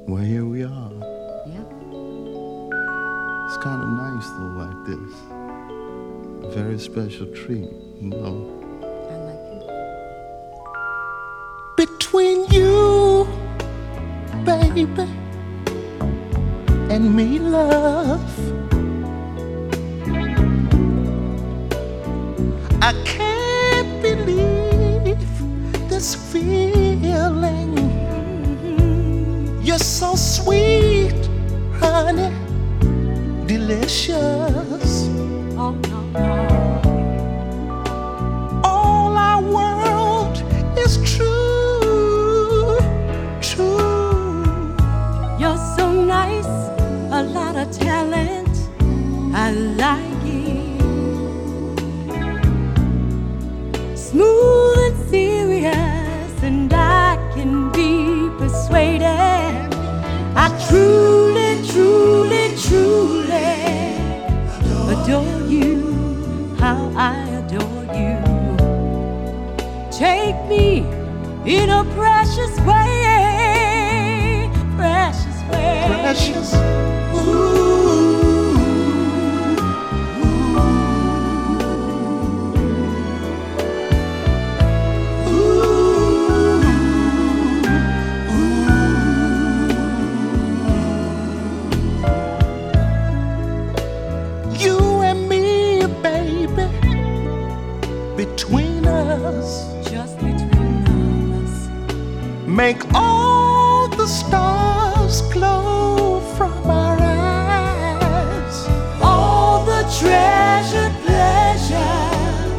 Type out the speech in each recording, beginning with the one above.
Well, here we are. Yep. It's kind of nice though, like this. A very special treat, you know. I like it. Between you, baby, and me, love, I can't believe this feeling. You're so sweet, honey, delicious. Oh, no, no. All I want is true, true. You're so nice, a lot of talent. I like it. Smooth and serious, and I can be persuaded. I truly, truly, truly adore you. How I adore you. Take me in a precious way, precious way. Precious. Ooh. Between us, Just between us, make all the stars glow from our eyes. all the treasured pleasure,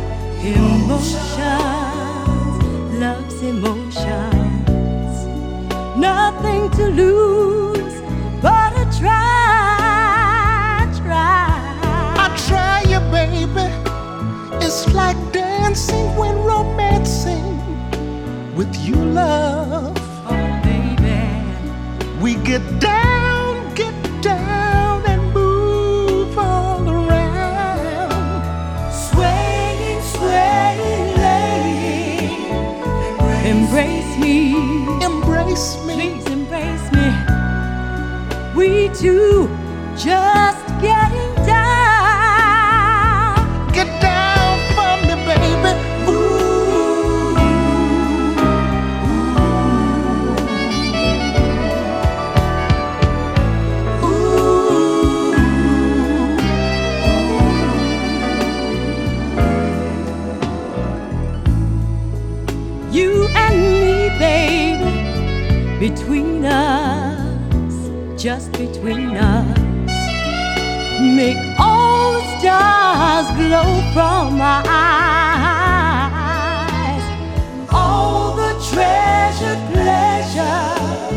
emotions, love's emotions, nothing to lose but a try, try. I try you, baby. It's like dancing when romancing with you, love. Oh, baby, We get down, and move all around. swaying, swaying, lady, embrace me. Embrace me. Please embrace me. We two just getting down. Get down for me, baby. You and me, baby, between us, just between us. Make all the stars glow from our eyes. All the treasured pleasure,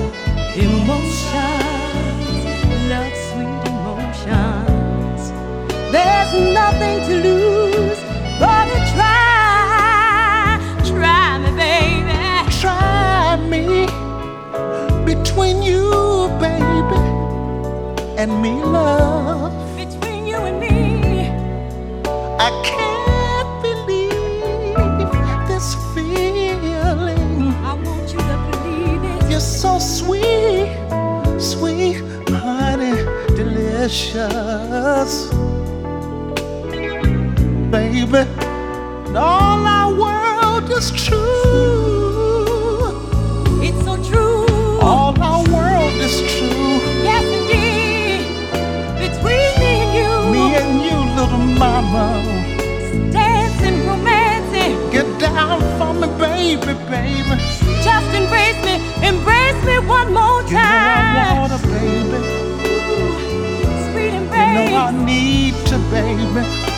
emotions, love, sweet emotions. There's nothing to lose but to try. Try me, baby. Try me. Between you, baby, and me, love. Between you and me, I can't believe this feeling. I want you to believe it. You're so sweet, sweet, honey, delicious. Baby, and all our world is true. It's so true. All our world is true. Yes, indeed. Between me and Me and you, little mama. dancing, romancing. Get down for me, baby, baby. Just embrace me one more You know I time. want her, baby. Sweet You embrace. know I need to, baby.